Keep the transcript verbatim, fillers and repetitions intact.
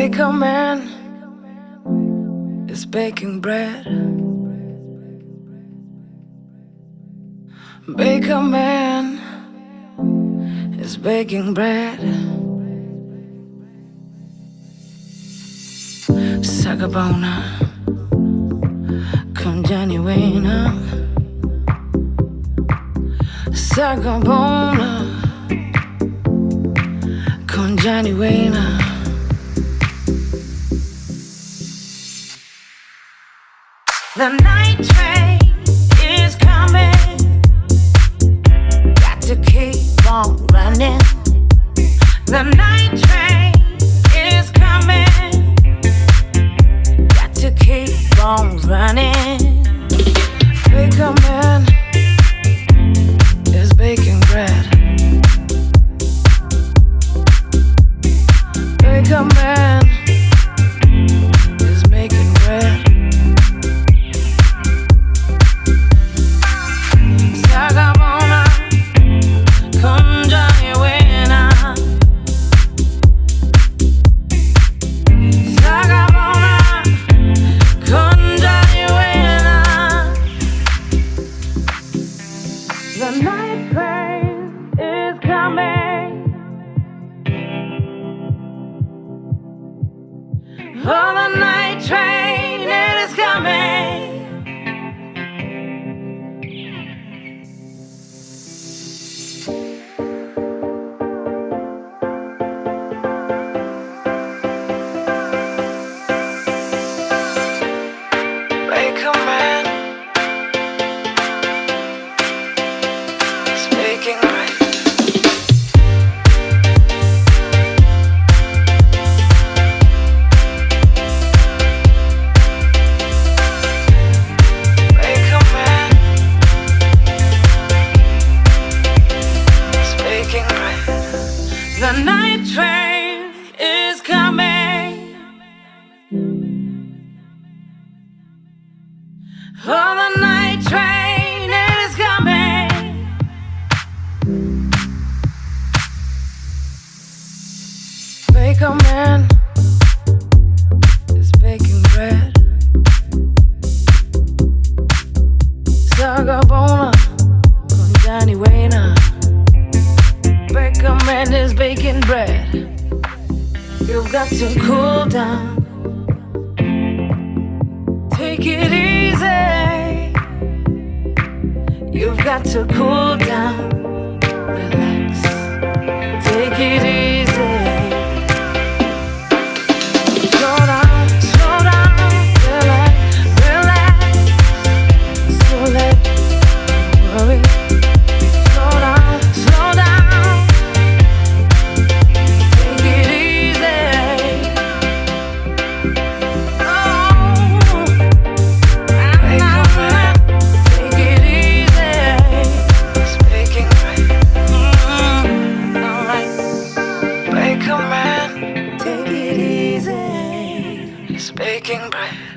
Baker man is baking bread. Baker man is baking bread. Sagabona con genuina. Sagabona con genuina. The night train is coming. Got to keep on running. The night train is coming. Got to keep on running. Baker man is baking bread. Baker man is making bread. Sagabona con genuina. Sagabona con genuina. The night train is coming. Oh, the night train, it is coming. Baker man is baking bread. Baker man is baking bread. The night train is coming. Oh, the night train is coming. Baker man is baking bread. Sagabona con genuina. Baker man is baking bread. You've got to cool down. Take it easy. You've got to cool down. Relax. Take it easy. Slow down, slow down. Relax, relax. So let worry. Slow down, slow down. Take it easy. Oh. Take it easy. It's baking bread. Mm, alright. Baker man, take it easy. It's baking bread.